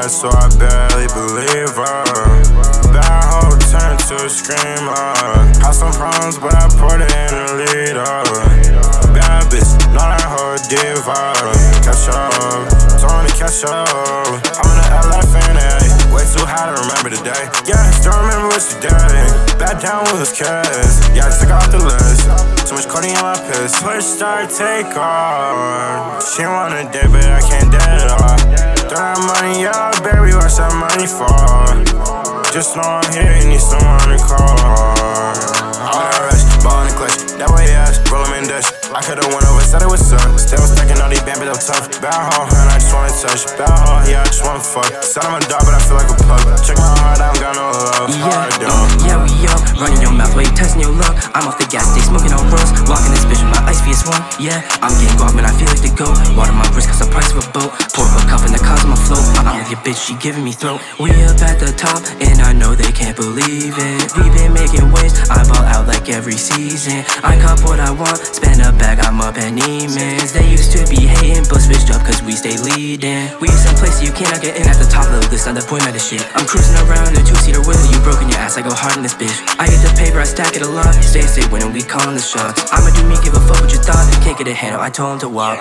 bad, so I barely believe her. Bad hoe turned to a screamer. Had some problems, but I put it in a leader. Bad bitch, not that hoe a diva. Catch up, told me to catch up. I'm in the LFNA, way too high to remember the day. Yeah, still remember what she did. Bad down with his kids. Yeah, I took off the list. Too much codeine in my piss. Push start, take off. She want a date, but I can't date it all. Throw that money up, baby, watch that money fall. Just know I'm here, you need someone to call. RS, ball in the clutch, that way ass, roll him in Dutch. I could've went over, said it was up. Still stacking all these band, but I'm tough. Bad hoe, and I just wanna touch. Bad hoe, yeah, I just wanna fuck. Said I'm a dog, but I feel like a pup. Check my heart, I don't got no love. Yeah, we up, running your mouth, wait, testing your luck. I'm off the gas, stay smoking on rust. Walking this bitch with my ice VS1. Yeah, I'm getting guap, man, I feel like the goat. Water my wrist, cause the price of a boat. Pour up a cup in the cause of my float. I'm with your bitch, she giving me throat. We up at the top, and I know they can't believe it. We been making waves, I ball out like every season. I cop what I want, spend a bag, I'm up at Neiman's. They used to be hating, but switched up cause we stay leading. We someplace you cannot get in at the top of this other point of the shit. I'm cruising around in a two-seater wheel, you broken your ass, I go hard in this bitch. I get the paper, I stack it a lot. Stay winning, we calling the shots. I'ma do me, give a fuck what you thought. Can't get a handle, I told him to walk.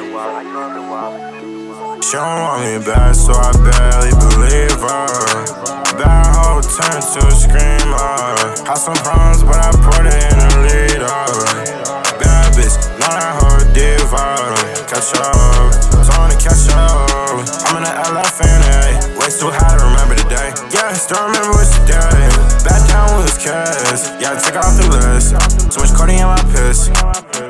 She don't want me back, so I barely believe her. Bad hoe turned to a screamer. Had some problems, but I put it in a leader. Bad bitch, not that hoe a diva. Catch up, told me to catch up. I'm in the LFNA, way too high to remember the day. Yeah, still remember what she did. Bad down with his kids. Yeah, I took off the list. Too much codeine in my piss.